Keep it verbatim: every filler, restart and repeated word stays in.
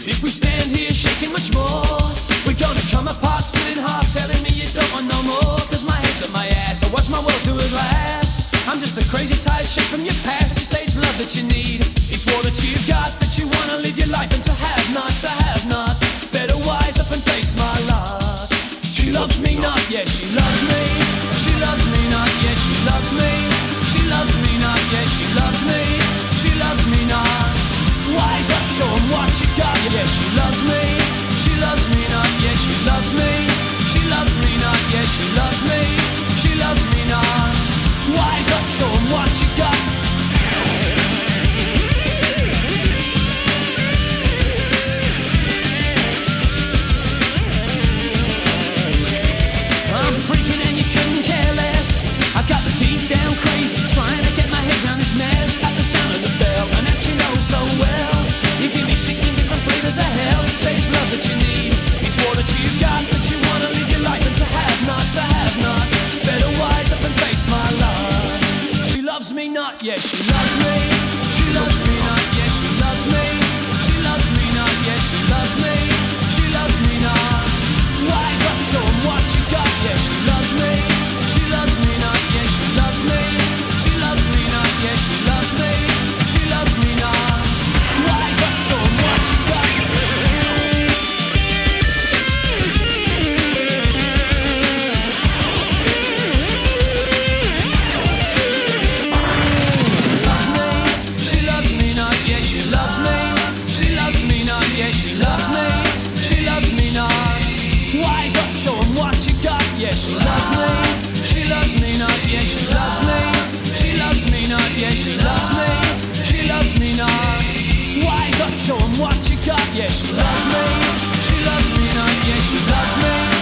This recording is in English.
If we stand here shaking much more, we're gonna come apart, split in half, telling me you don't want no more. Cause my head's up my ass, I watch my world through a glass. I'm just a crazy tired shit from your past. You say it's love that you need, it's war that you got, that you wanna live your life and to have not, to have not. Better wise up and face my lot. She loves me not, yes she loves me. She loves me not, yes she loves me. She loves me not, yes she loves me. She loves me not. Wise up, show 'em what you got. Yes, she loves me. She loves me not. Yes, she loves me. She loves me not. Yes, she loves me. She loves me not. Wise up, show 'em what you got. I'm freaking and you couldn't care less. I got the deep down crazy, trying to get my head around this mess. At the sound of the bell, and that you know so well. You give me sixteen different flavors of hell. You say it's love that you need, it's war that you got, that you wanna live your life and to have not, to have not. Better wise up and face my loss. She loves me not, yes she loves me. She loves me not, yes she loves me. She loves me not, yes she loves me. She loves me not. Wise up, show 'em what you got. Yes she loves me. She loves me not, yes she loves me. She loves me not, yes she loves me. She loves me not. Wise up, show 'em what you got. Loves me, she loves me not, yes she loves me. She loves me not, yes she loves me. She loves me not. Wise up, show 'em what you got. Yes she loves me. She loves me not, yes she loves me. She loves me not, yes she loves me. She loves me not. Wise up, show 'em what you got. Yes, she loves me. She loves me not. Yes, she loves me.